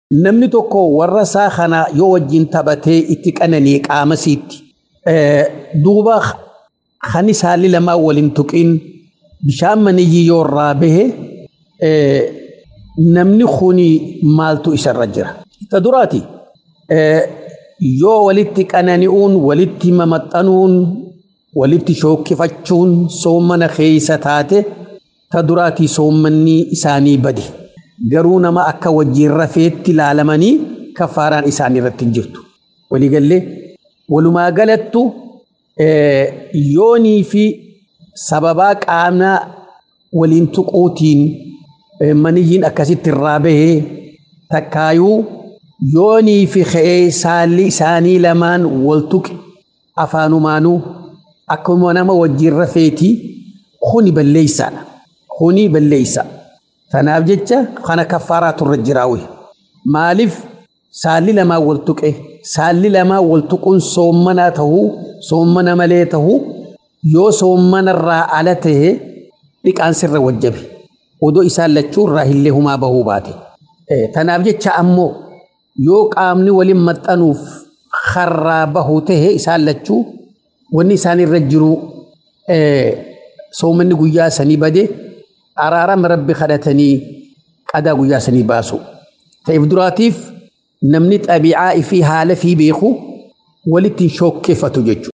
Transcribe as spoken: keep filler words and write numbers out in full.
namni tokko warra isaa kana yoo wajjin taphatee itti qananii qaama sitti duuba kan isaalli lamaa waliin tuqin bishaan maniyyi yoo irraa bahe namni kuni maaltu isarra jira ta duraati yoo walitti qanani'uun walitti mamaxxanuun walitti shookkifachuun soomana keessa taate ta duraati soomanni isaanii bade garuu nama akka wajjin rafeetti laalamanii kafaaraan isaanii irratti jirtu waliigallee walumaa galattu yoonii fi sababaa qaamna waliin tuquutiin maniyyiin akkasitti irraa bahee takkaayuu yoonii fi ka'ee saalli isaanii lamaan wal tuqe afaanumaanuu akkuma nama wajjin rafeetii kuni balleeysaadha kuni balleeysa tanaaf jecha kana kafaaraatu irra jiraawi maaliif saalli lamaan wal tuqe saalli lamaan wal tuquun soommanaa tahuu soommana malee tahuu yoo soommana irraa ala ta'e dhiqaan sirra wajjabe odoo isaan lachuu irraa illee humaa bahuu baate tanaaf jecha ammoo yoo qaamni waliin maxxanuuf kharraa bahuu ta'e isaan lachuu wanni isaan irra jiru soomanni guyyaa sanii bade araarama rabbi kadhatanii qadaa guyyaa sanii baasu ta'eef duraatiif namni xabiicaa fi haala fi beeku walitti shookkeeffatu jechuudha.